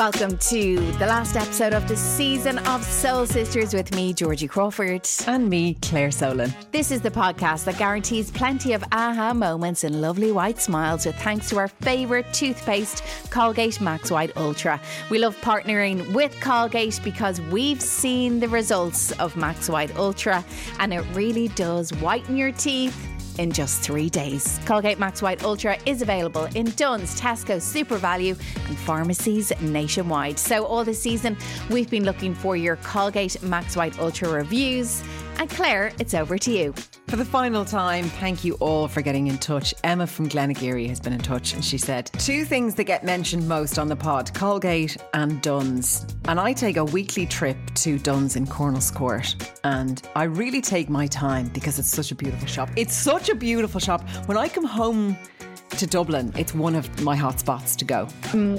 Welcome to the last episode of the season of Soul Sisters with me, Georgie Crawford. And me, Claire Solon. This is the podcast that guarantees plenty of aha moments and lovely white smiles with thanks to our favourite toothpaste, Colgate Max White Ultra. We love partnering with Colgate because we've seen the results of Max White Ultra and it really does whiten your teeth in just 3 days. Colgate Max White Ultra is available in Dunnes, Tesco, Super Value and pharmacies nationwide. So all this season, we've been looking for your Colgate Max White Ultra reviews. And Claire, it's over to you. For the final time, thank you all for getting in touch. Emma from Glenageary has been in touch and she said, 2 things that get mentioned most on the pod, Colgate and Dunnes. And I take a weekly trip to Dunnes in Cornels Court and I really take my time because it's such a beautiful shop. It's such a beautiful shop. When I come home to Dublin, it's one of my hot spots to go.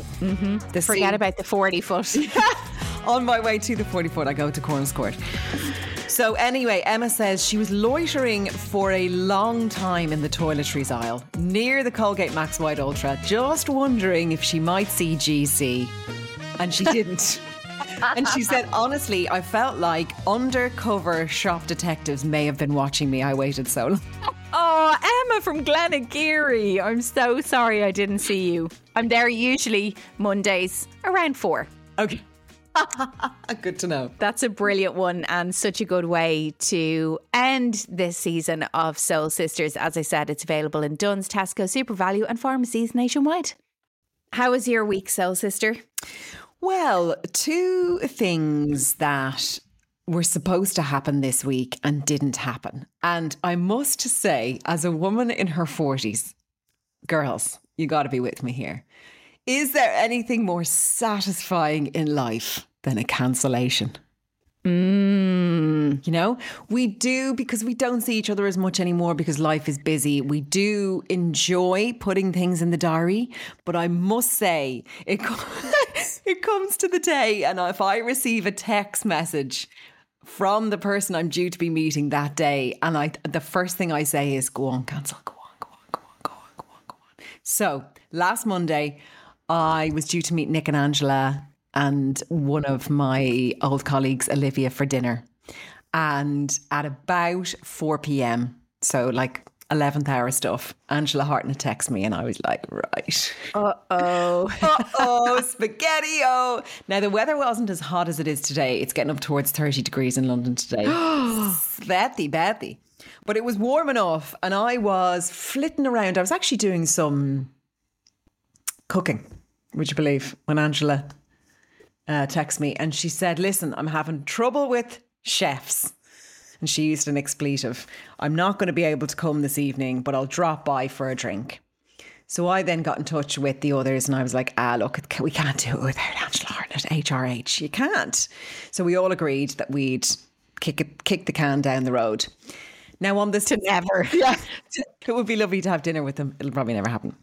Forget about the 40 foot. On my way to the 40 foot, I go to Cornels Court. So anyway, Emma says she was loitering for a long time in the toiletries aisle near the Colgate Max White Ultra, just wondering if she might see GC. And she didn't. And she said, honestly, I felt like undercover shop detectives may have been watching me. I waited so long. Oh, Emma from Glenageary. I'm so sorry I didn't see you. I'm there usually Mondays around 4. Okay. Good to know. That's a brilliant one and such a good way to end this season of Soul Sisters. As I said, it's available in Dunnes, Tesco, Super Value and pharmacies nationwide. How was your week, Soul Sister? Well, 2 things that were supposed to happen this week and didn't happen. And I must say, as a woman in her 40s, girls, you got to be with me here. Is there anything more satisfying in life than a cancellation? You know, we do, because we don't see each other as much anymore because life is busy. We do enjoy putting things in the diary, but I must say it comes to the day and if I receive a text message from the person I'm due to be meeting that day and the first thing I say is go on, cancel, go on. So last Monday I was due to meet Nick and Angela and one of my old colleagues, Olivia, for dinner. And at about 4 p.m, so like 11th hour stuff, Angela Hartnett texts me and I was like, right. Spaghetti-o. Now, the weather wasn't as hot as it is today. It's getting up towards 30 degrees in London today. Betty. But it was warm enough and I was flitting around. I was actually doing some cooking, would you believe, when Angela texted me and she said, listen, I'm having trouble with chefs. And she used an expletive. I'm not going to be able to come this evening, but I'll drop by for a drink. So I then got in touch with the others and I was like, look, we can't do it without Angela Hartnett, HRH. You can't. So we all agreed that we'd kick the can down the road. Now on this... To never. Yeah. It would be lovely to have dinner with them. It'll probably never happen.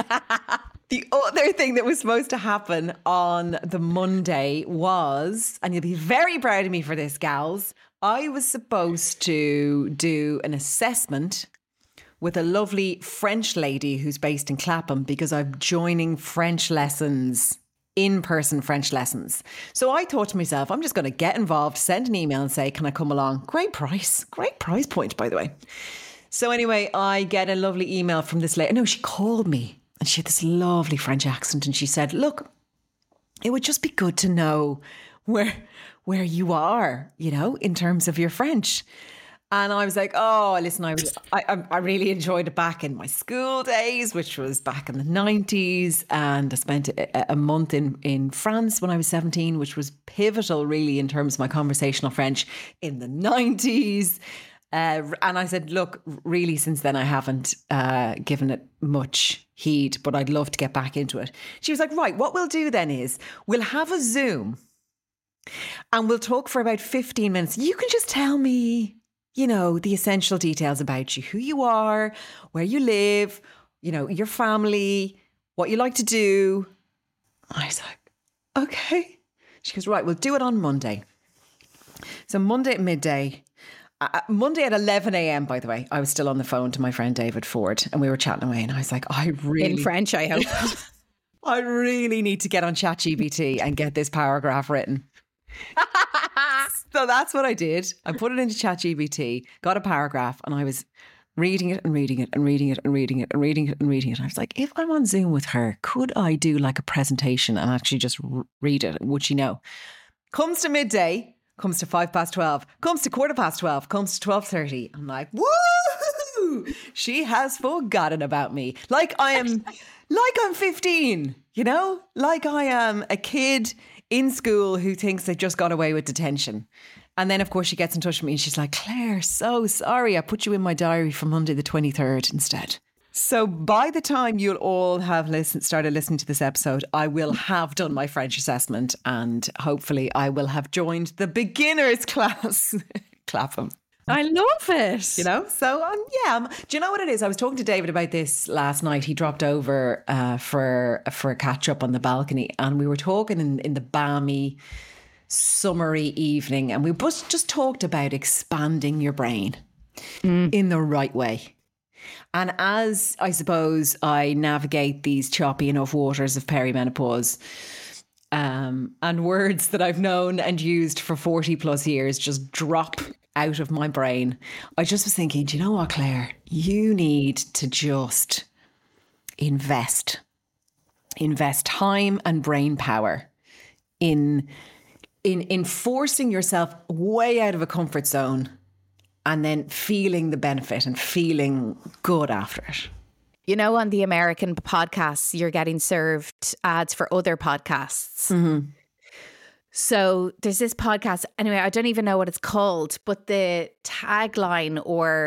The other thing that was supposed to happen on the Monday was, and you'll be very proud of me for this, gals, I was supposed to do an assessment with a lovely French lady who's based in Clapham because I'm joining French lessons, in-person French lessons. So I thought to myself, I'm just going to get involved, send an email and say, can I come along? Great price point, by the way. So anyway, I get a lovely email from this lady. No, she called me and she had this lovely French accent and she said, look, it would just be good to know where you are, you know, in terms of your French. And I was like, oh, listen, I really enjoyed it back in my school days, which was back in the 90s. And I spent a month in France when I was 17, which was pivotal really in terms of my conversational French in the 90s. And I said, look, really, since then I haven't given it much heed, but I'd love to get back into it. She was like, right, what we'll do then is we'll have a Zoom and we'll talk for about 15 minutes. You can just tell me, you know, the essential details about you, who you are, where you live, you know, your family, what you like to do. I was like, okay. She goes, right, we'll do it on Monday. So Monday at midday, Monday at 11 a.m, by the way, I was still on the phone to my friend David Ford and we were chatting away and I was like, I really... In French, I hope. I really need to get on ChatGPT and get this paragraph written. So that's what I did. I put it into ChatGPT, got a paragraph, and I was reading it and reading it and reading it and reading it and reading it and reading it. And I was like, if I'm on Zoom with her, could I do like a presentation and actually just read it? Would she know? Comes to midday, comes to 12:05, comes to 12:15, comes to 12:30. I'm like, woo! She has forgotten about me. Like I'm 15, you know? Like I am a kid in school who thinks they just got away with detention. And then, of course, she gets in touch with me and she's like, Claire, so sorry. I put you in my diary for Monday the 23rd instead. So by the time you'll all have started listening to this episode, I will have done my French assessment and hopefully I will have joined the beginners class. Clapham. I love it. You know, so do you know what it is? I was talking to David about this last night. He dropped over for a catch up on the balcony and we were talking in the balmy, summery evening and we just talked about expanding your brain in the right way. And as I suppose I navigate these choppy enough waters of perimenopause, and words that I've known and used for 40 plus years just drop out of my brain, I just was thinking, do you know what, Claire? You need to just invest time and brain power in forcing yourself way out of a comfort zone and then feeling the benefit and feeling good after it. You know, on the American podcasts, you're getting served ads for other podcasts. Mm-hmm. So there's this podcast, anyway, I don't even know what it's called, but the tagline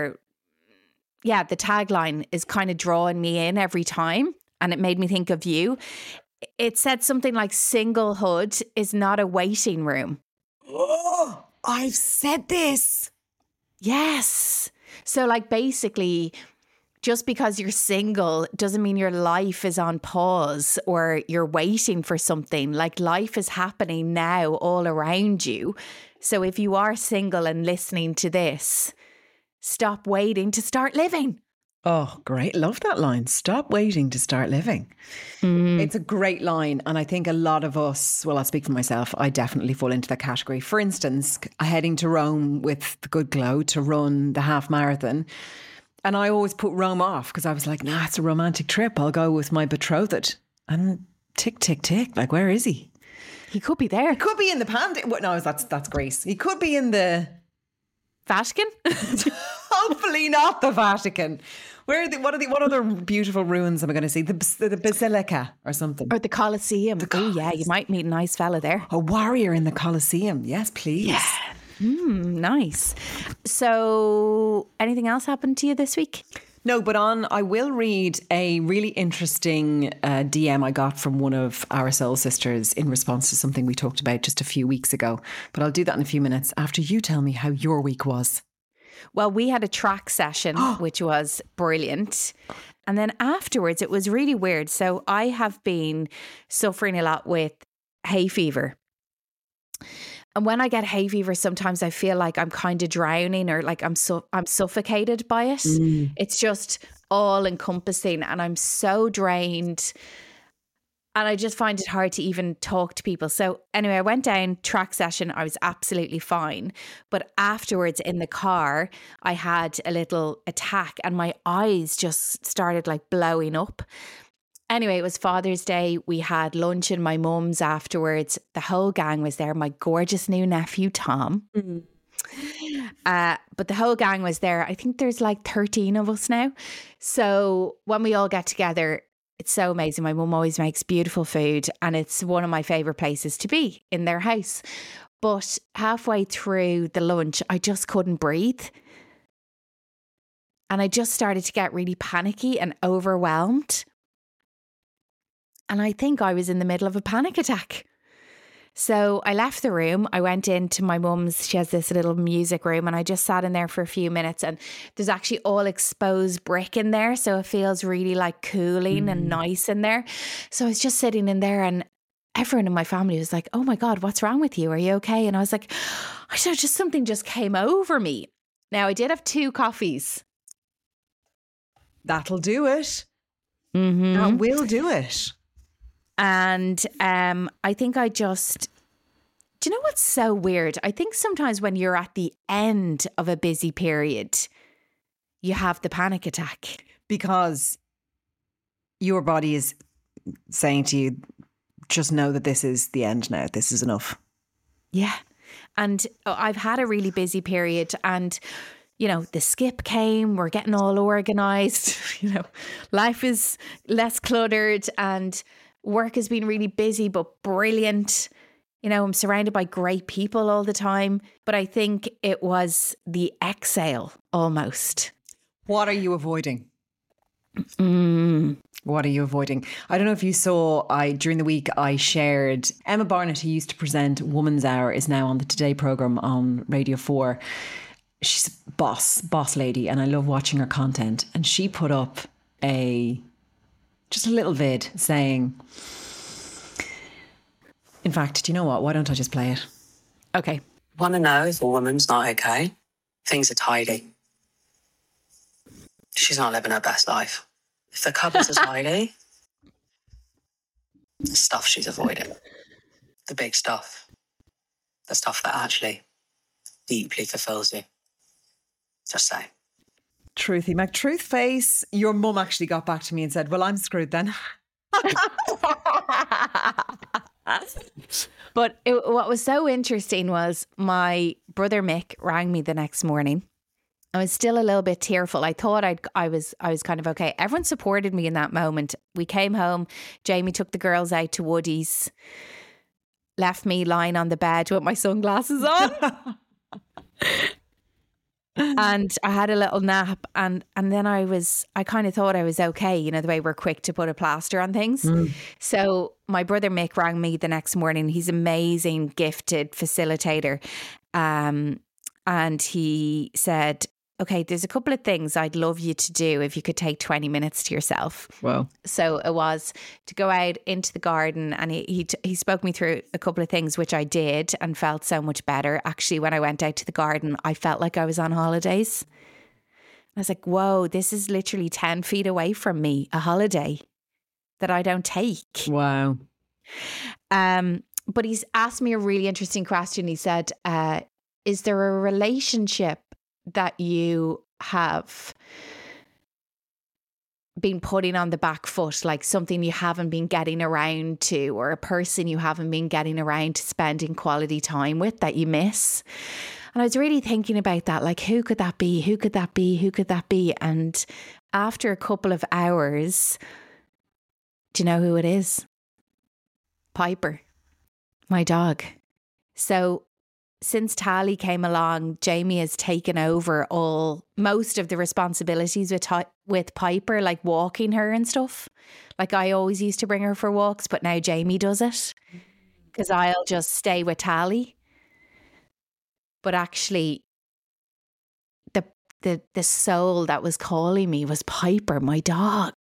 is kind of drawing me in every time. And it made me think of you. It said something like singlehood is not a waiting room. Oh, I've said this. Yes. So like basically, just because you're single doesn't mean your life is on pause or you're waiting for something. Like life is happening now all around you. So if you are single and listening to this, stop waiting to start living. Oh, great. Love that line. Stop waiting to start living. It's a great line. And I think a lot of us, well, I'll speak for myself, I definitely fall into that category. For instance, heading to Rome with the good glow to run the half marathon. And I always put Rome off because I was like, nah, it's a romantic trip. I'll go with my betrothed. And tick, tick, tick. Like, where is he? He could be there. He could be in the No, that's Greece. He could be in the Vatican. Hopefully not the Vatican. What other beautiful ruins am I going to see? The Basilica or something. Or the Colosseum. Oh yeah, you might meet a nice fella there. A warrior in the Colosseum. Yes, please. Yeah. Nice. So anything else happened to you this week? No, but I will read a really interesting DM I got from one of our soul sisters in response to something we talked about just a few weeks ago. But I'll do that in a few minutes after you tell me how your week was. Well, we had a track session, which was brilliant. And then afterwards, it was really weird. So I have been suffering a lot with hay fever. And when I get hay fever, sometimes I feel like I'm kind of drowning or like I'm suffocated by it. It's just all encompassing and I'm so drained. And I just find it hard to even talk to people. So anyway, I went down track session. I was absolutely fine. But afterwards in the car, I had a little attack and my eyes just started like blowing up. Anyway, it was Father's Day. We had lunch in my mum's afterwards. The whole gang was there. My gorgeous new nephew, Tom. But the whole gang was there. I think there's like 13 of us now. So when we all get together, it's so amazing. My mum always makes beautiful food and it's one of my favourite places to be, in their house. But halfway through the lunch, I just couldn't breathe. And I just started to get really panicky and overwhelmed. And I think I was in the middle of a panic attack. So I left the room. I went into my mum's. She has this little music room and I just sat in there for a few minutes and there's actually all exposed brick in there. So it feels really like cooling and nice in there. So I was just sitting in there and everyone in my family was like, oh my God, what's wrong with you? Are you okay? And I was like, I don't know, just something just came over me. Now I did have 2 coffees. That'll do it. Mm-hmm. That will do it. And I think I just, do you know what's so weird? I think sometimes when you're at the end of a busy period, you have the panic attack. Because your body is saying to you, just know that this is the end now. This is enough. Yeah. And I've had a really busy period, and, you know, the skip came, we're getting all organised, you know, life is less cluttered and work has been really busy but brilliant. You know, I'm surrounded by great people all the time, but I think it was the exhale almost. What are you avoiding? What are you avoiding? I don't know if you saw, during the week I shared Emma Barnett, who used to present Woman's Hour, is now on the Today programme on Radio 4. She's a boss lady, and I love watching her content. And she put up just a little vid saying, in fact, do you know what? Why don't I just play it? Okay. Want to know if a woman's not okay? Things are tidy. She's not living her best life. If the cupboards are tidy, the stuff she's avoiding. The big stuff. The stuff that actually deeply fulfills you. Just say. Truthy Mac, truth face. Your mum actually got back to me and said, well, I'm screwed then. But what was so interesting was my brother Mick rang me the next morning. I was still a little bit tearful. I thought I was kind of okay. Everyone supported me in that moment. We came home. Jamie took the girls out to Woody's, left me lying on the bed with my sunglasses on. And I had a little nap, and then I kind of thought I was okay, you know, the way we're quick to put a plaster on things. So my brother Mick rang me the next morning. He's amazing, gifted facilitator. And he said, okay, there's a couple of things I'd love you to do if you could take 20 minutes to yourself. Wow. So it was to go out into the garden, and he spoke me through a couple of things, which I did and felt so much better. Actually, when I went out to the garden, I felt like I was on holidays. I was like, whoa, this is literally 10 feet away from me, a holiday that I don't take. Wow. But he's asked me a really interesting question. He said, is there a relationship that you have been putting on the back foot, like something you haven't been getting around to, or a person you haven't been getting around to spending quality time with that you miss? And I was really thinking about that, like, who could that be? Who could that be? Who could that be? And after a couple of hours, do you know who it is? Piper, my dog. So since Tally came along, Jamie has taken over most of the responsibilities with Piper, like walking her and stuff. Like, I always used to bring her for walks, but now Jamie does it because I'll just stay with Tally. But actually, the soul that was calling me was Piper, my dog.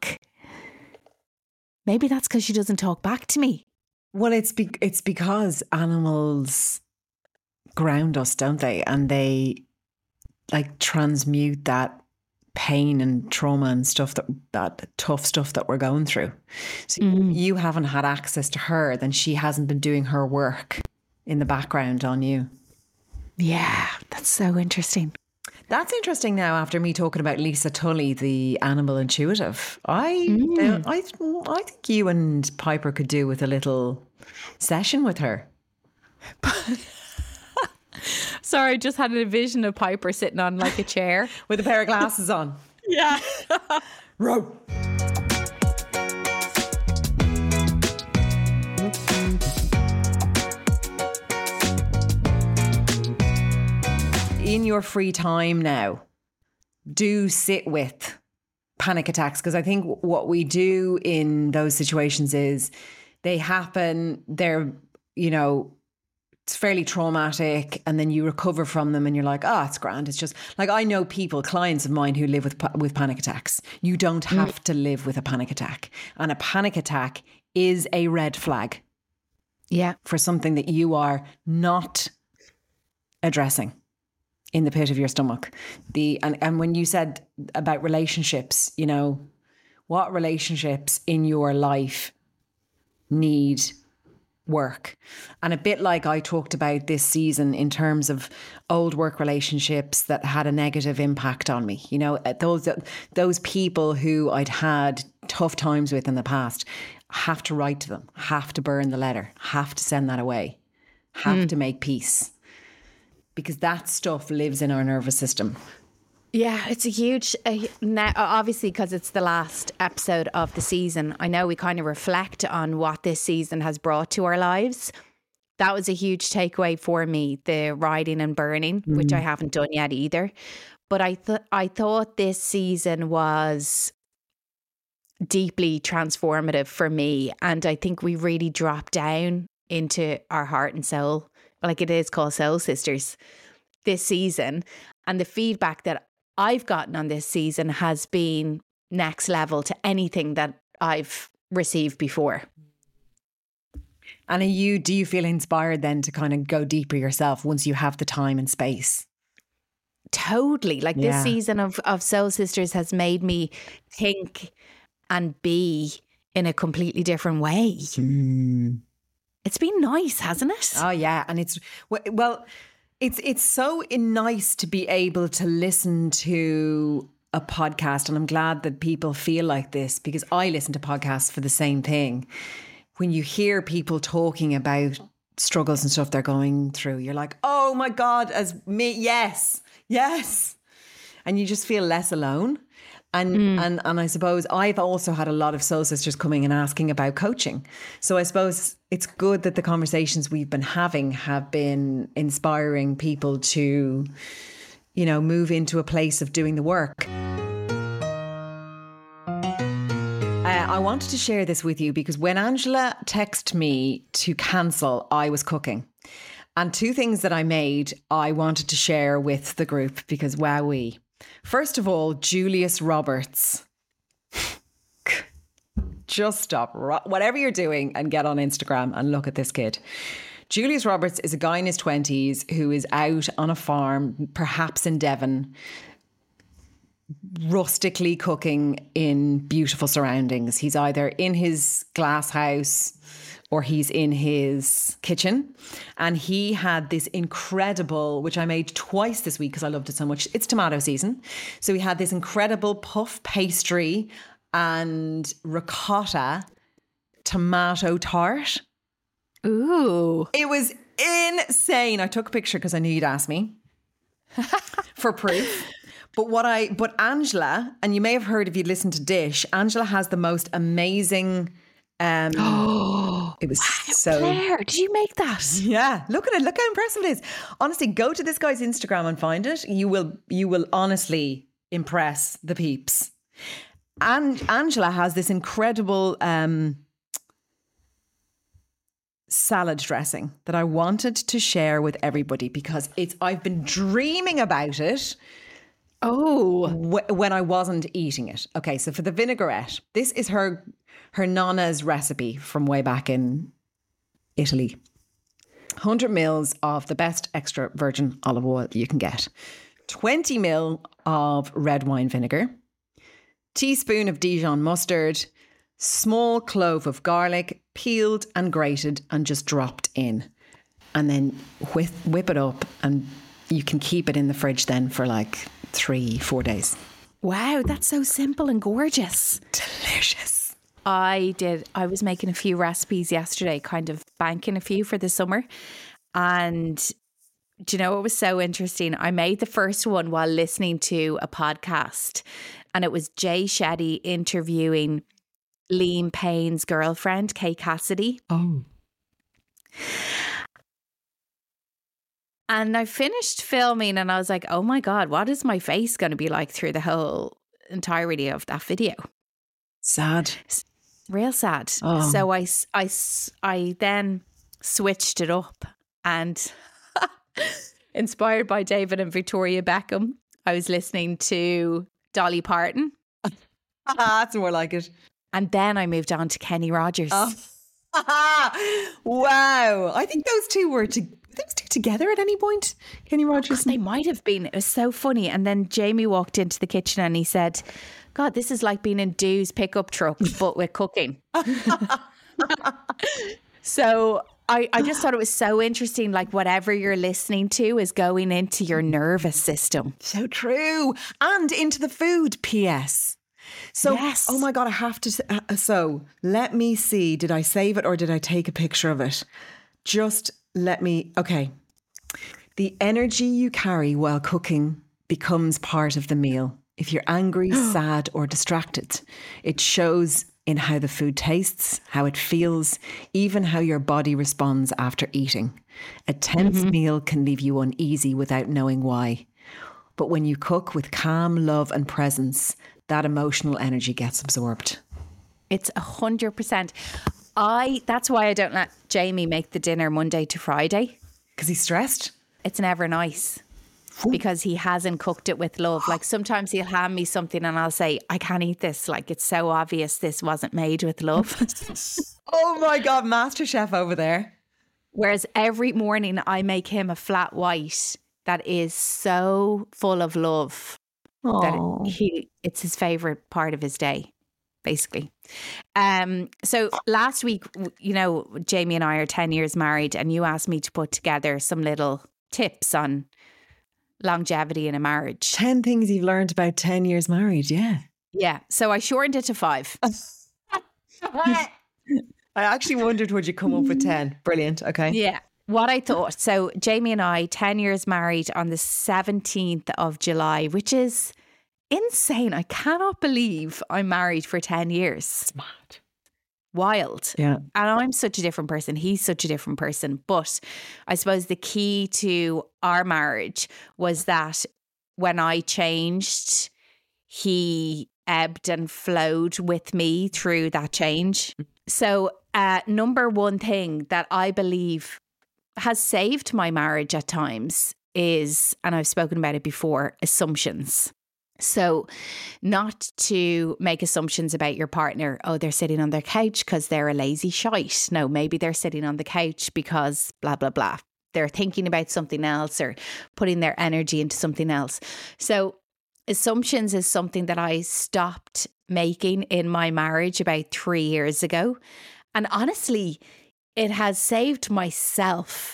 Maybe that's because she doesn't talk back to me. Well, it's because animals ground us, don't they? And they like transmute that pain and trauma and stuff, that tough stuff that we're going through. So you haven't had access to her, then she hasn't been doing her work in the background on you. Yeah, that's so interesting. That's interesting now, after me talking about Lisa Tully, the animal intuitive. I think you and Piper could do with a little session with her. Sorry, I just had a vision of Piper sitting on like a chair with a pair of glasses on. Yeah. Row. In your free time now, do sit with panic attacks, because I think what we do in those situations is they happen, they're, you know, it's fairly traumatic, and then you recover from them and you're like, oh, it's grand. It's just like, I know people, clients of mine who live with panic attacks. You don't have to live with a panic attack. And a panic attack is a red flag. Yeah. For something that you are not addressing in the pit of your stomach. And when you said about relationships, you know, what relationships in your life need work. And a bit like I talked about this season in terms of old work relationships that had a negative impact on me, you know, those people who I'd had tough times with in the past, have to write to them, have to burn the letter, have to send that away, have to make peace, because that stuff lives in our nervous system. Yeah, it's a huge, obviously, because it's the last episode of the season. I know we kind of reflect on what this season has brought to our lives. That was a huge takeaway for me, the writing and burning, which I haven't done yet either. But I thought this season was deeply transformative for me. And I think we really dropped down into our heart and soul, like it is called Soul Sisters, this season. And the feedback that I've gotten on this season has been next level to anything that I've received before. And do you feel inspired then to kind of go deeper yourself once you have the time and space? Totally. Like this season of Soul Sisters has made me think and be in a completely different way. It's been nice, hasn't it? Oh yeah. And it's so nice to be able to listen to a podcast. And I'm glad that people feel like this, because I listen to podcasts for the same thing. When you hear people talking about struggles and stuff they're going through, you're like, oh my God, as me, yes. And you just feel less alone. And I suppose I've also had a lot of soul sisters coming and asking about coaching. So I suppose it's good that the conversations we've been having have been inspiring people to, you know, move into a place of doing the work. I wanted to share this with you because when Angela texted me to cancel, I was cooking. And two things that I made, I wanted to share with the group because wowee. First of all, Julius Roberts. Just stop whatever you're doing and get on Instagram and look at this kid. Julius Roberts is a guy in his 20s who is out on a farm, perhaps in Devon, rustically cooking in beautiful surroundings. He's either in his glass house or he's in his kitchen. And he had this incredible, which I made twice this week because I loved it so much. It's tomato season. So he had this incredible puff pastry and ricotta tomato tart. Ooh. It was insane. I took a picture because I knew you'd ask me for proof. But Angela, and you may have heard if you listened to Dish, Angela has the most amazing it was so Claire, did you make that? Yeah, look at it, look how impressive it is. Honestly, go to this guy's Instagram and find it. You will honestly impress the peeps. And Angela has this incredible salad dressing that I wanted to share with everybody because I've been dreaming about it. Oh, when I wasn't eating it. Okay, so for the vinaigrette, this is her nonna's recipe from way back in Italy. 100 mils of the best extra virgin olive oil you can get. 20 mil of red wine vinegar. Teaspoon of Dijon mustard. Small clove of garlic, peeled and grated and just dropped in. And then whip it up and you can keep it in the fridge then for like 3-4 days. Wow, that's so simple and gorgeous. Delicious. I was making a few recipes yesterday, kind of banking a few for the summer. And do you know what was so interesting? I made the first one while listening to a podcast, and it was Jay Shetty interviewing Liam Payne's girlfriend, Kay Cassidy. Oh. And I finished filming and I was like, oh my God, what is my face going to be like through the whole entirety of that video? Sad. Real sad. Oh. So I then switched it up and inspired by David and Victoria Beckham, I was listening to Dolly Parton. That's more like it. And then I moved on to Kenny Rogers. Oh. Wow. I think those two were together at any point, Kenny Rogers. They might have been. It was so funny. And then Jamie walked into the kitchen and he said, God, this is like being in Dew's pickup truck, but with cooking. So I just thought it was so interesting. Like whatever you're listening to is going into your nervous system. So true. And into the food, P.S. So, Yes. oh my God, I have to. So let me see. Did I save it or did I take a picture of it? Just let me. Okay. The energy you carry while cooking becomes part of the meal. If you're angry, sad, or distracted, it shows in how the food tastes, how it feels, even how your body responds after eating. A tense meal can leave you uneasy without knowing why. But when you cook with calm, love, and presence, that emotional energy gets absorbed. It's 100%. That's why I don't let Jamie make the dinner Monday to Friday. Because he's stressed. It's never nice. Because he hasn't cooked it with love. Like sometimes he'll hand me something and I'll say, I can't eat this. Like it's so obvious this wasn't made with love. Oh my God, Master Chef over there. Whereas every morning I make him a flat white that is so full of love that it's his favorite part of his day, basically. So last week, you know, Jamie and I are 10 years married and you asked me to put together some little tips on longevity in a marriage. 10 things you've learned about 10 years married, yeah. Yeah. So I shortened it to 5. I actually wondered, would you come up with 10? Brilliant. Okay. Yeah. What I thought. So Jamie and I, 10 years married on the 17th of July, which is insane. I cannot believe I'm married for 10 years. Smart. Wild. Yeah. And I'm such a different person. He's such a different person. But I suppose the key to our marriage was that when I changed, he ebbed and flowed with me through that change. So number one thing that I believe has saved my marriage at times is, and I've spoken about it before, assumptions. So not to make assumptions about your partner. Oh, they're sitting on their couch because they're a lazy shite. No, maybe they're sitting on the couch because blah, blah, blah. They're thinking about something else or putting their energy into something else. So assumptions is something that I stopped making in my marriage about 3 years ago. And honestly, it has saved myself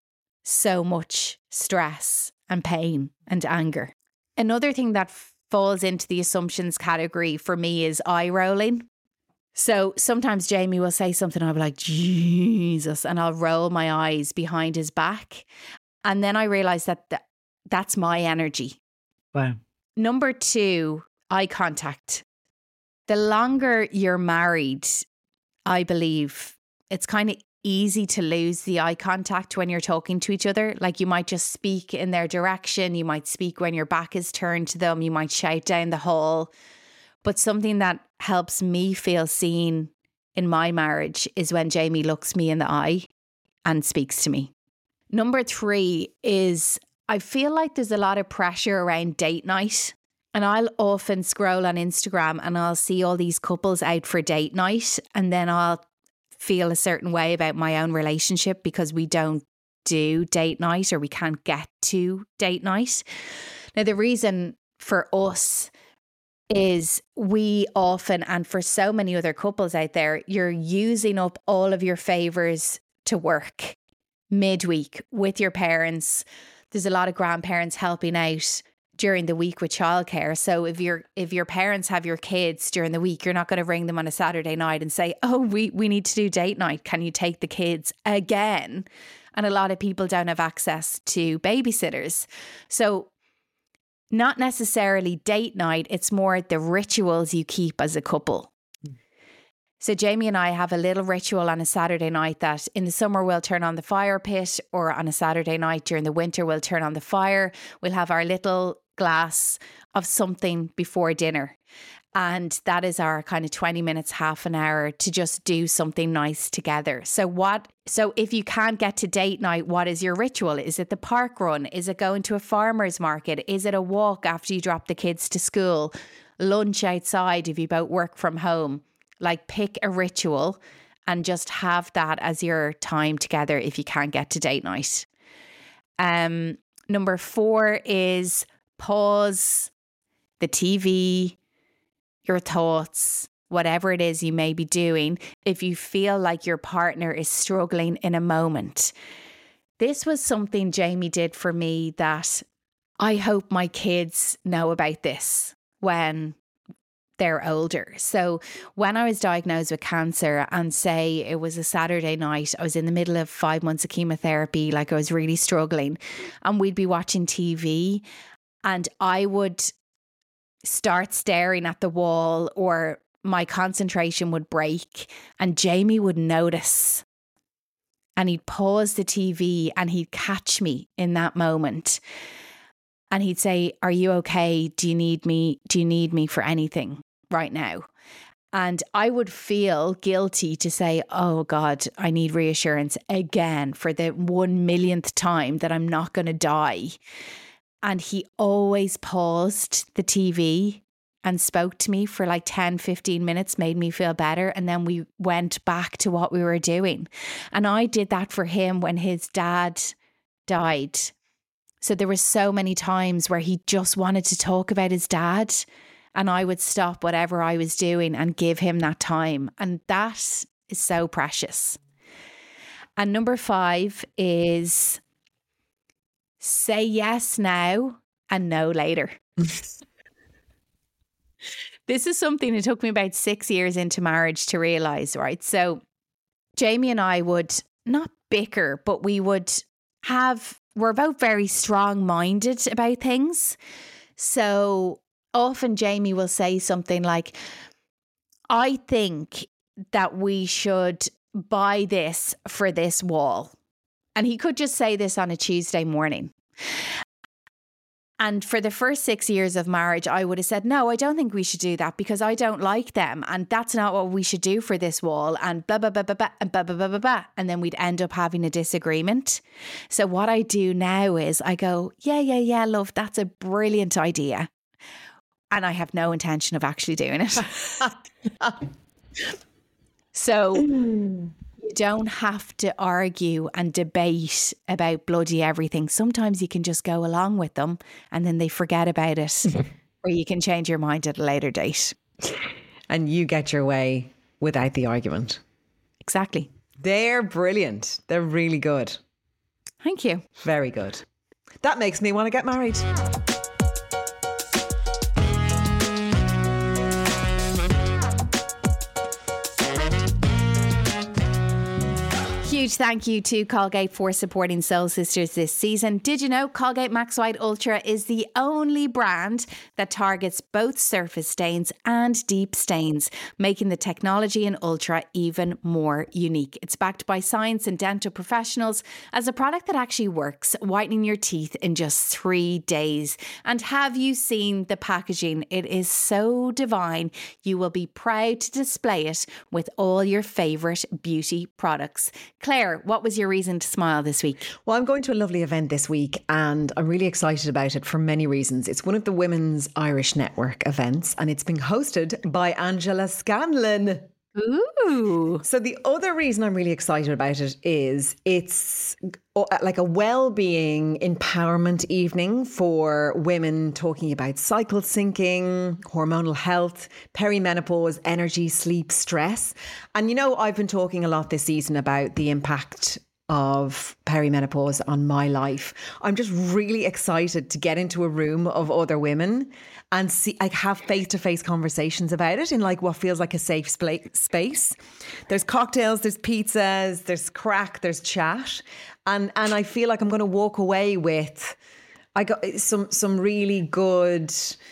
so much stress and pain and anger. Another thing that falls into the assumptions category for me is eye rolling. So sometimes Jamie will say something, I'll be like, Jesus, and I'll roll my eyes behind his back. And then I realize that that's my energy. Wow. Number 2, eye contact. The longer you're married, I believe it's kind of easy to lose the eye contact when you're talking to each other. Like you might just speak in their direction. You might speak when your back is turned to them. You might shout down the hall. But something that helps me feel seen in my marriage is when Jamie looks me in the eye and speaks to me. Number 3 is I feel like there's a lot of pressure around date night. And I'll often scroll on Instagram and I'll see all these couples out for date night. And then I'll feel a certain way about my own relationship because we don't do date night or we can't get to date night. Now, the reason for us is we often, and for so many other couples out there, you're using up all of your favours to work midweek with your parents. There's a lot of grandparents helping out during the week with childcare. So if your parents have your kids during the week, you're not going to ring them on a Saturday night and say, oh, we need to do date night. Can you take the kids again? And a lot of people don't have access to babysitters. So not necessarily date night. It's more the rituals you keep as a couple. So Jamie and I have a little ritual on a Saturday night that in the summer we'll turn on the fire pit, or on a Saturday night during the winter we'll turn on the fire. We'll have our little glass of something before dinner. And that is our kind of 20 minutes, half an hour to just do something nice together. So if you can't get to date night, what is your ritual? Is it the park run? Is it going to a farmer's market? Is it a walk after you drop the kids to school? Lunch outside if you both work from home? Like pick a ritual and just have that as your time together if you can't get to date night. Number 4 is pause the TV, your thoughts, whatever it is you may be doing, if you feel like your partner is struggling in a moment. This was something Jamie did for me that I hope my kids know about this when they're older. So when I was diagnosed with cancer, and say it was a Saturday night, I was in the middle of 5 months of chemotherapy, like I was really struggling, and we'd be watching TV and I would start staring at the wall, or my concentration would break, and Jamie would notice, and he'd pause the TV and he'd catch me in that moment. And he'd say, "Are you okay? Do you need me? Do you need me for anything right now?" And I would feel guilty to say, "Oh God, I need reassurance again for the 1 millionth time that I'm not going to die." And he always paused the TV and spoke to me for like 10, 15 minutes, made me feel better. And then we went back to what we were doing. And I did that for him when his dad died. So there were so many times where he just wanted to talk about his dad, and I would stop whatever I was doing and give him that time. And that is so precious. And number 5 is say yes now and no later. This is something that took me about 6 years into marriage to realize, right? So Jamie and I would not bicker, but we're both very strong-minded about things. So often Jamie will say something like, "I think that we should buy this for this wall." And he could just say this on a Tuesday morning. And for the first 6 years of marriage, I would have said, "No, I don't think we should do that because I don't like them. And that's not what we should do for this wall." And blah, blah, blah, blah, blah, and blah, blah, blah, blah, blah. And then we'd end up having a disagreement. So what I do now is I go, yeah, love, that's a brilliant idea. And I have no intention of actually doing it. So you don't have to argue and debate about bloody everything. Sometimes you can just go along with them and then they forget about it, or you can change your mind at a later date. And you get your way without the argument. Exactly. They're brilliant. They're really good. Thank you. Very good. That makes me want to get married. Huge thank you to Colgate for supporting Soul Sisters this season. Did you know Colgate Max White Ultra is the only brand that targets both surface stains and deep stains, making the technology in Ultra even more unique. It's backed by science and dental professionals as a product that actually works, whitening your teeth in just 3 days. And have you seen the packaging? It is so divine. You will be proud to display it with all your favourite beauty products. Claire, what was your reason to smile this week? Well, I'm going to a lovely event this week and I'm really excited about it for many reasons. It's one of the Women's Irish Network events and it's being hosted by Angela Scanlon. Ooh. So the other reason I'm really excited about it is it's like a well-being empowerment evening for women, talking about cycle syncing, hormonal health, perimenopause, energy, sleep, stress. And you know, I've been talking a lot this season about the impact of perimenopause on my life. I'm just really excited to get into a room of other women and see, like, have face-to-face conversations about it in like what feels like a safe space. There's cocktails, there's pizzas, there's crack, there's chat. And I feel like I'm going to walk away with, I got some really good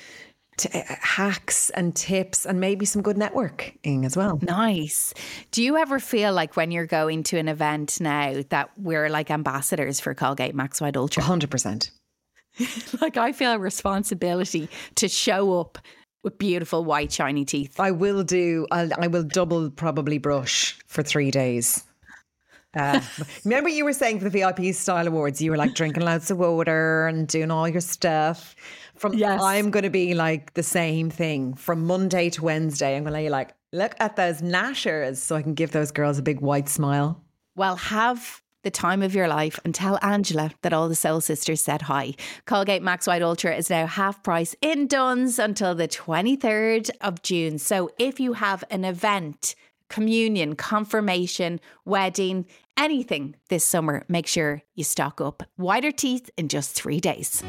hacks and tips and maybe some good networking as well. Nice. Do you ever feel like when you're going to an event now that we're like ambassadors for Colgate Max White Ultra? 100%. Like I feel a responsibility to show up with beautiful white shiny teeth. I will double probably brush for 3 days. Remember you were saying for the VIP Style Awards, you were like drinking loads of water and doing all your stuff. Yes. I'm going to be like the same thing from Monday to Wednesday. I'm going to let you like, look at those gnashers so I can give those girls a big white smile. Well, have the time of your life and tell Angela that all the Soul Sisters said hi. Colgate Max White Ultra is now half price in Dunnes until the 23rd of June. So if you have an event, communion, confirmation, wedding, anything this summer, make sure you stock up. Whiter teeth in just 3 days.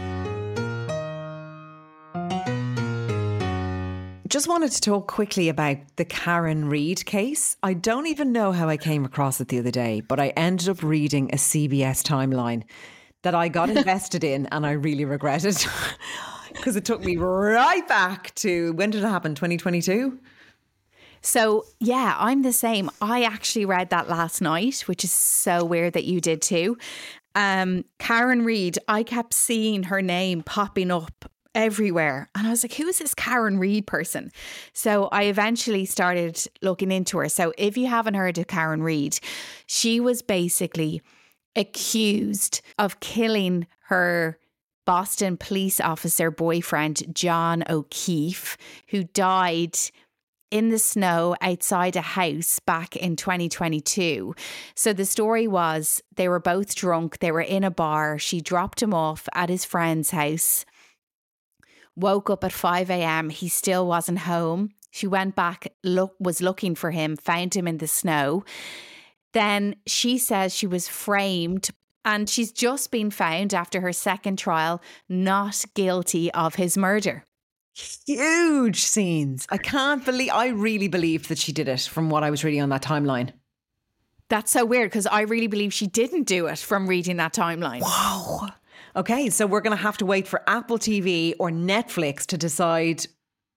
Just wanted to talk quickly about the Karen Reid case. I don't even know how I came across it the other day, but I ended up reading a CBS timeline that I got invested in and I really regretted because it took me right back to, when did it happen? 2022? So, yeah, I'm the same. I actually read that last night, which is so weird that you did too. Karen Reid, I kept seeing her name popping up everywhere. And I was like, who is this Karen Reid person? So I eventually started looking into her. So if you haven't heard of Karen Reid, she was basically accused of killing her Boston police officer boyfriend, John O'Keefe, who died in the snow outside a house back in 2022. So the story was they were both drunk. They were in a bar. She dropped him off at his friend's house. Woke up at 5 a.m. He still wasn't home. She went back, was looking for him, found him in the snow. Then she says she was framed and she's just been found after her second trial not guilty of his murder. Huge scenes. I really believed that she did it from what I was reading on that timeline. That's so weird because I really believe she didn't do it from reading that timeline. Wow. Okay, so we're going to have to wait for Apple TV or Netflix to decide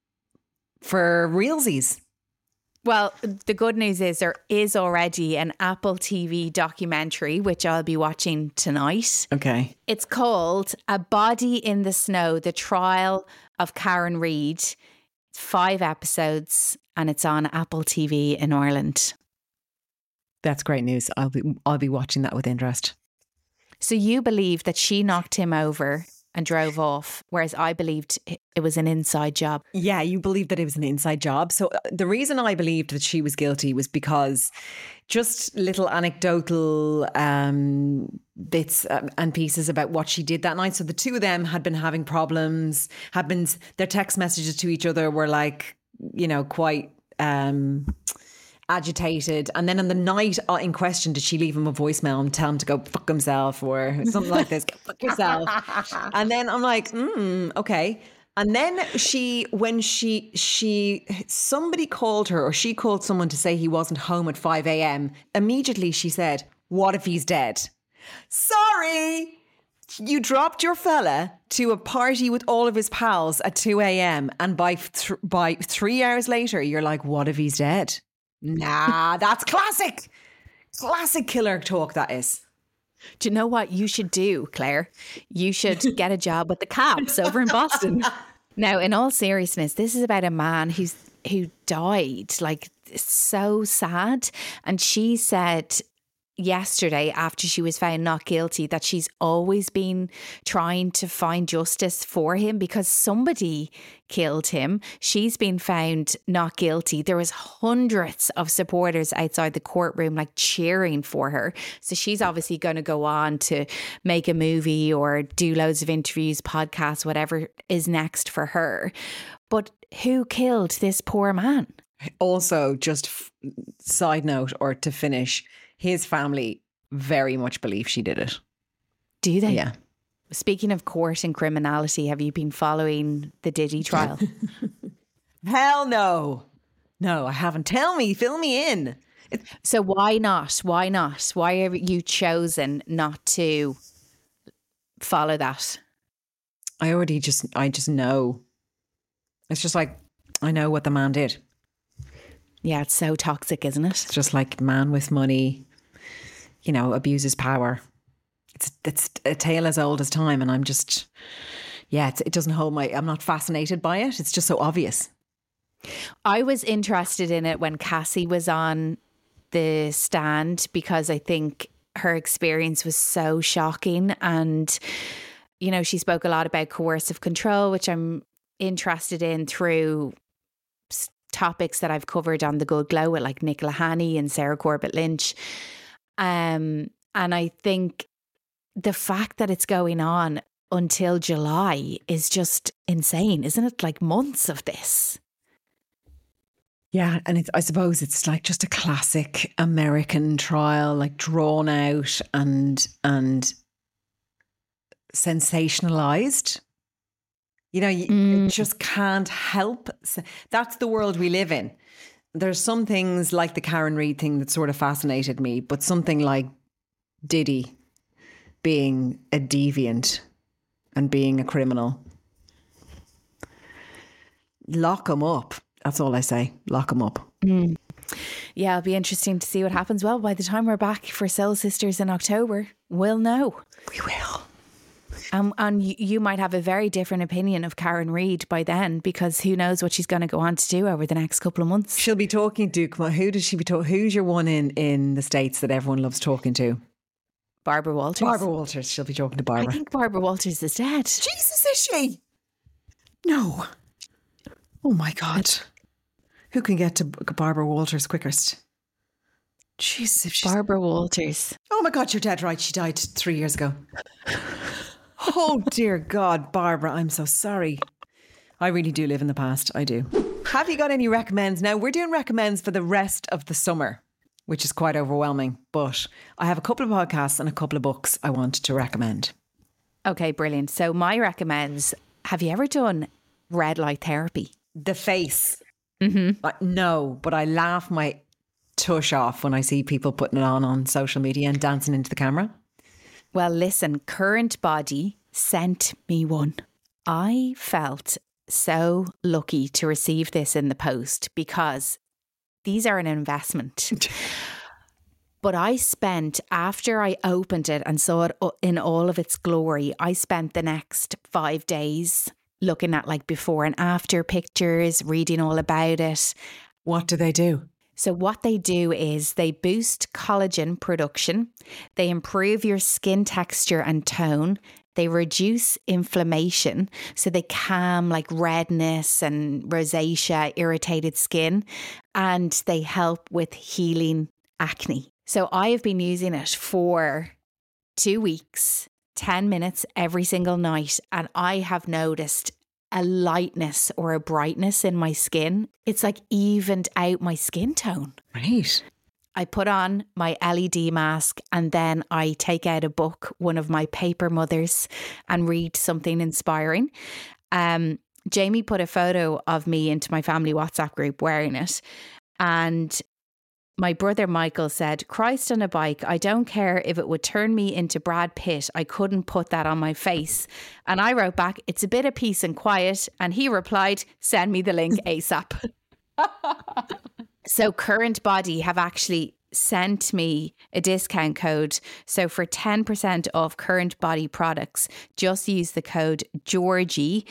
for realsies. Well, the good news is there is already an Apple TV documentary, which I'll be watching tonight. Okay. It's called A Body in the Snow, The Trial of Karen Reid. 5 episodes and it's on Apple TV in Ireland. That's great news. I'll be watching that with interest. So you believe that she knocked him over and drove off, whereas I believed it was an inside job. Yeah, you believed that it was an inside job. So the reason I believed that she was guilty was because just little anecdotal bits and pieces about what she did that night. So the two of them had been having problems, their text messages to each other were like, quite agitated. And then on the night in question, did she leave him a voicemail and tell him to go fuck himself or something like this? Go fuck yourself. And then I'm like, okay. And then somebody called her or she called someone to say he wasn't home at 5 a.m. Immediately she said, what if he's dead? Sorry. You dropped your fella to a party with all of his pals at 2 a.m. and by 3 hours later, you're like, what if he's dead? Nah, that's classic. Classic killer talk, that is. Do you know what you should do, Claire? You should get a job with the cops over in Boston. Now, in all seriousness, this is about a man who died. Like, it's so sad. And she said yesterday, after she was found not guilty, that she's always been trying to find justice for him because somebody killed him. She's been found not guilty. There was hundreds of supporters outside the courtroom like cheering for her. So she's obviously going to go on to make a movie or do loads of interviews, podcasts, whatever is next for her. But who killed this poor man? Also, just side note or to finish, his family very much believe she did it. Do they? Yeah. Speaking of court and criminality, have you been following the Diddy trial? Hell no. No, I haven't. Fill me in. So why not? Why not? Why have you chosen not to follow that? I just know. It's just like, I know what the man did. Yeah, it's so toxic, isn't it? It's just like man with money, abuses power. It's a tale as old as time. And I'm just, it doesn't hold I'm not fascinated by it. It's just so obvious. I was interested in it when Cassie was on the stand because I think her experience was so shocking. And, she spoke a lot about coercive control, which I'm interested in through topics that I've covered on The Good Glow with like Nicola Haney and Sarah Corbett Lynch. And And I think the fact that it's going on until July is just insane, isn't it? Like months of this. Yeah, and I suppose it's like just a classic American trial, like drawn out and sensationalized. You know, you just can't help. That's the world we live in. There's some things like the Karen Reid thing that sort of fascinated me, but something like Diddy being a deviant and being a criminal. Lock him up. That's all I say. Lock him up. Yeah, it'll be interesting to see what happens. Well, by the time we're back for Soul Sisters in October, we'll know. We will. And you might have a very different opinion of Karen Reid by then, because who knows what she's going to go on to do over the next couple of months. She'll be talking to, who does she be talking? Who's your one in the States that everyone loves talking to? Barbara Walters. Barbara Walters. She'll be talking to Barbara. I think Barbara Walters is dead. Jesus, is she? No. Oh my God. Who can get to Barbara Walters quickest? Jesus. Barbara Walters. Oh my God, you're dead right. She died 3 years ago. Oh dear God, Barbara, I'm so sorry. I really do live in the past. I do. Have you got any recommends? Now, we're doing recommends for the rest of the summer, which is quite overwhelming. But I have a couple of podcasts and a couple of books I want to recommend. Okay, brilliant. So my recommends, have you ever done red light therapy? The face. No, but I laugh my tush off when I see people putting it on social media and dancing into the camera. Well, listen, Current Body sent me one. I felt so lucky to receive this in the post because these are an investment. But I spent, after I opened it and saw it in all of its glory, I spent the next 5 days looking at like before and after pictures, reading all about it. What do they do? So what they do is they boost collagen production, they improve your skin texture and tone, they reduce inflammation, so they calm like redness and rosacea, irritated skin, and they help with healing acne. So I have been using it for 2 weeks, 10 minutes every single night, and I have noticed a lightness or a brightness in my skin. It's like evened out my skin tone. Right. I put on my LED mask and then I take out a book, one of my paper mothers, and read something inspiring. Jamie put a photo of me into my family WhatsApp group wearing it. And my brother Michael said, "Christ on a bike, I don't care if it would turn me into Brad Pitt. I couldn't put that on my face." And I wrote back, "It's a bit of peace and quiet." And he replied, "Send me the link ASAP." So Current Body have actually sent me a discount code. So for 10% off Current Body products, just use the code Georgie,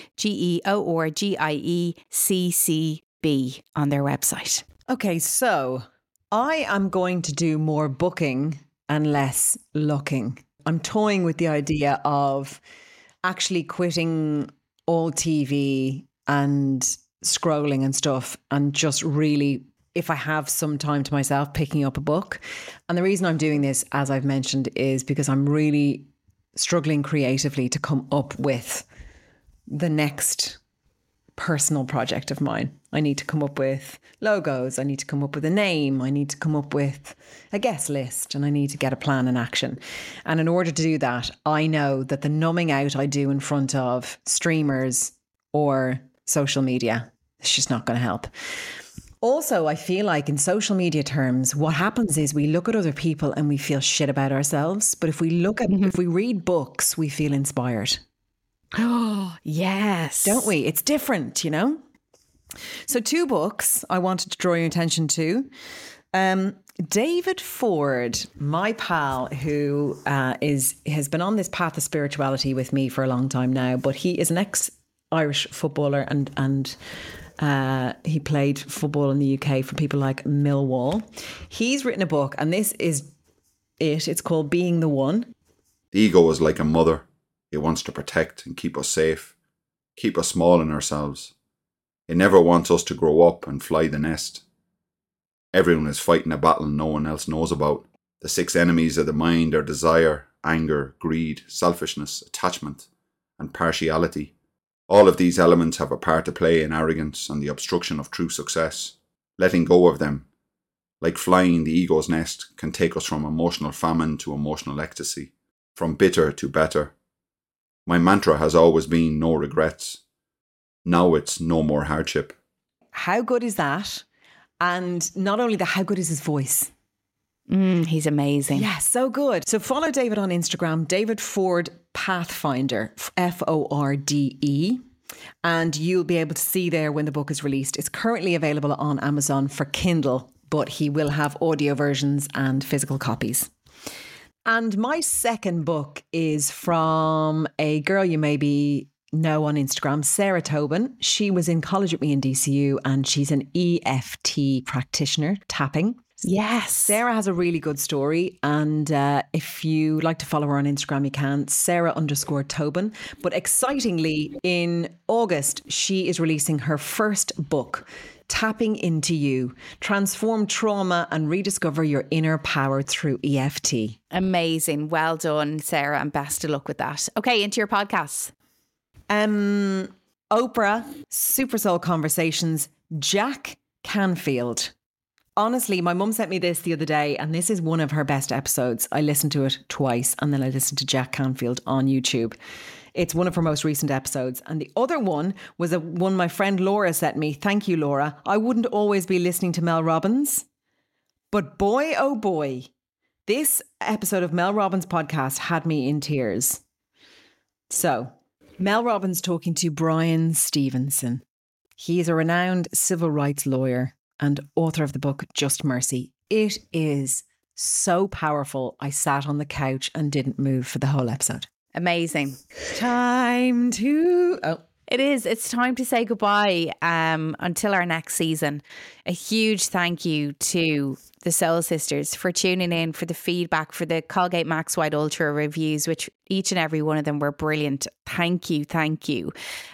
GEORGIECCB on their website. Okay, so I am going to do more booking and less looking. I'm toying with the idea of actually quitting all TV and scrolling and stuff and just really, if I have some time to myself, picking up a book. And the reason I'm doing this, as I've mentioned, is because I'm really struggling creatively to come up with the next personal project of mine. I need to come up with logos. I need to come up with a name. I need to come up with a guest list, and I need to get a plan in action. And in order to do that, I know that the numbing out I do in front of streamers or social media is just not going to help. Also, I feel like in social media terms, what happens is we look at other people and we feel shit about ourselves. But if we if we read books, we feel inspired. Oh, yes. Don't we? It's different, you know? So 2 books I wanted to draw your attention to. David Ford, my pal, who has been on this path of spirituality with me for a long time now, but he is an ex-Irish footballer and he played football in the UK for people like Millwall. He's written a book, and this is it. It's called Being the One. The ego is like a mother. It wants to protect and keep us safe, keep us small in ourselves. It never wants us to grow up and fly the nest. Everyone is fighting a battle no one else knows about. The 6 enemies of the mind are desire, anger, greed, selfishness, attachment, and partiality. All of these elements have a part to play in arrogance and the obstruction of true success. Letting go of them, like flying the ego's nest, can take us from emotional famine to emotional ecstasy, from bitter to better. My mantra has always been no regrets. Now it's no more hardship. How good is that? And not only that, how good is his voice? He's amazing. Yeah, so good. So follow David on Instagram, David Forde Pathfinder, Forde. And you'll be able to see there when the book is released. It's currently available on Amazon for Kindle, but he will have audio versions and physical copies. And my second book is from a girl you maybe know on Instagram, Sarah Tobin. She was in college with me in DCU and she's an EFT practitioner, tapping. Yes. Sarah has a really good story. And if you like to follow her on Instagram, you can, Sarah_Tobin. But excitingly, in August, she is releasing her first book, Tapping Into You, Transform Trauma and Rediscover Your Inner Power Through EFT. Amazing. Well done, Sarah, and best of luck with that. Okay, into your podcasts. Oprah, Super Soul Conversations, Jack Canfield. Honestly, my mum sent me this the other day and this is one of her best episodes. I listened to it twice and then I listened to Jack Canfield on YouTube. It's one of her most recent episodes. And the other one was one my friend Laura sent me. Thank you, Laura. I wouldn't always be listening to Mel Robbins. But boy, oh boy, this episode of Mel Robbins' podcast had me in tears. So, Mel Robbins talking to Brian Stevenson. He is a renowned civil rights lawyer and author of the book Just Mercy. It is so powerful. I sat on the couch and didn't move for the whole episode. Amazing. Time to... It is. It's time to say goodbye until our next season. A huge thank you to the Soul Sisters for tuning in, for the feedback, for the Colgate Max White Ultra reviews, which each and every one of them were brilliant. Thank you. Thank you.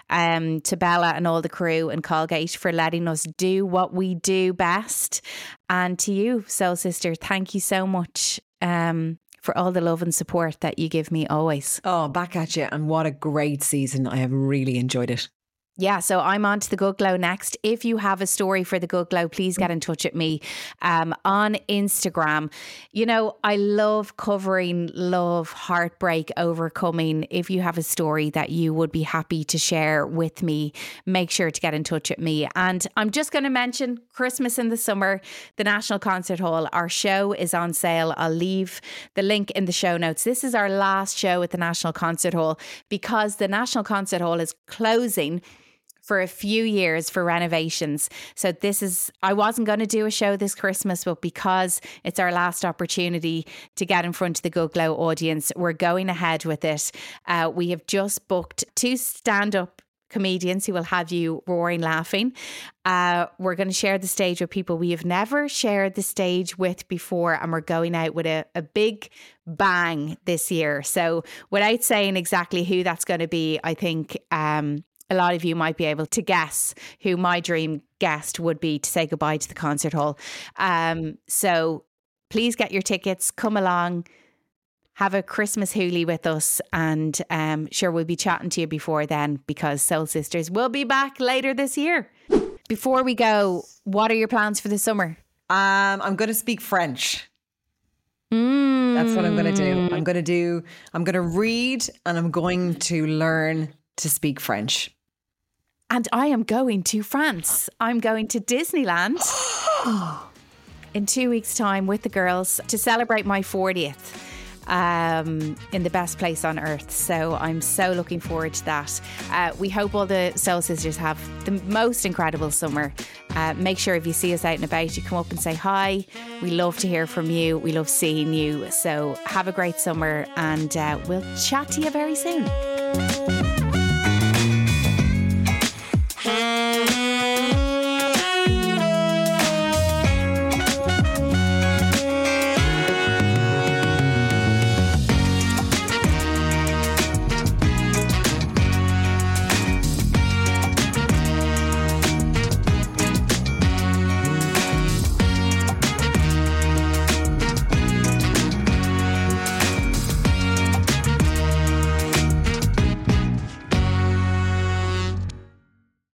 To Bella and all the crew and Colgate for letting us do what we do best. And to you, Soul Sister, thank you so much for all the love and support that you give me always. Oh, back at you. And what a great season. I have really enjoyed it. Yeah, so I'm on to the Good Glow next. If you have a story for the Good Glow, please get in touch with me on Instagram. You know, I love covering love, heartbreak, overcoming. If you have a story that you would be happy to share with me, make sure to get in touch with me. And I'm just going to mention Christmas in the summer, the National Concert Hall. Our show is on sale. I'll leave the link in the show notes. This is our last show at the National Concert Hall because the National Concert Hall is closing for a few years for renovations. So I wasn't going to do a show this Christmas, but because it's our last opportunity to get in front of the Good Glow audience, we're going ahead with it. We have just booked 2 stand-up comedians who will have you roaring laughing. We're going to share the stage with people we have never shared the stage with before, and we're going out with a big bang this year. So without saying exactly who that's going to be, I think a lot of you might be able to guess who my dream guest would be to say goodbye to the concert hall. So please get your tickets, come along, have a Christmas hoolie with us, and sure, we'll be chatting to you before then because Soul Sisters will be back later this year. Before we go, what are your plans for the summer? I'm going to speak French. That's what I'm going to do. I'm going to read and I'm going to learn to speak French. And I am going to France. I'm going to Disneyland in 2 weeks' time with the girls to celebrate my 40th in the best place on earth. So I'm so looking forward to that. We hope all the Soul Sisters have the most incredible summer. Make sure if you see us out and about, you come up and say hi. We love to hear from you. We love seeing you. So have a great summer and we'll chat to you very soon.